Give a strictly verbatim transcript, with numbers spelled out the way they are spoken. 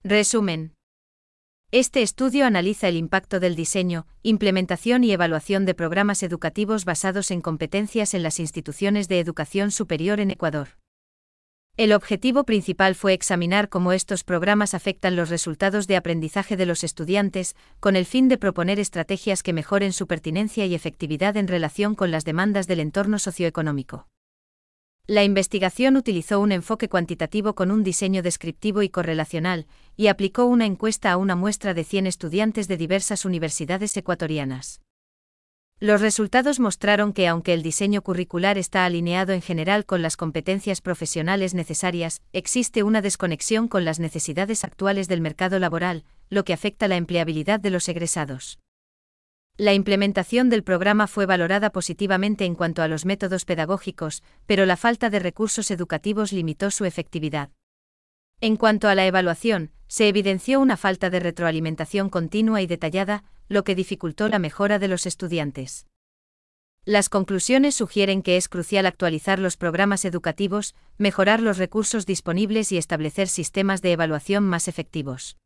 Resumen. Este estudio analiza el impacto del diseño, implementación y evaluación de programas educativos basados en competencias en las instituciones de educación superior en Ecuador. El objetivo principal fue examinar cómo estos programas afectan los resultados de aprendizaje de los estudiantes, con el fin de proponer estrategias que mejoren su pertinencia y efectividad en relación con las demandas del entorno socioeconómico. La investigación utilizó un enfoque cuantitativo con un diseño descriptivo y correlacional, y aplicó una encuesta a una muestra de cien estudiantes de diversas universidades ecuatorianas. Los resultados mostraron que aunque el diseño curricular está alineado en general con las competencias profesionales necesarias, existe una desconexión con las necesidades actuales del mercado laboral, lo que afecta la empleabilidad de los egresados. La implementación del programa fue valorada positivamente en cuanto a los métodos pedagógicos, pero la falta de recursos educativos limitó su efectividad. En cuanto a la evaluación, se evidenció una falta de retroalimentación continua y detallada, lo que dificultó la mejora de los estudiantes. Las conclusiones sugieren que es crucial actualizar los programas educativos, mejorar los recursos disponibles y establecer sistemas de evaluación más efectivos.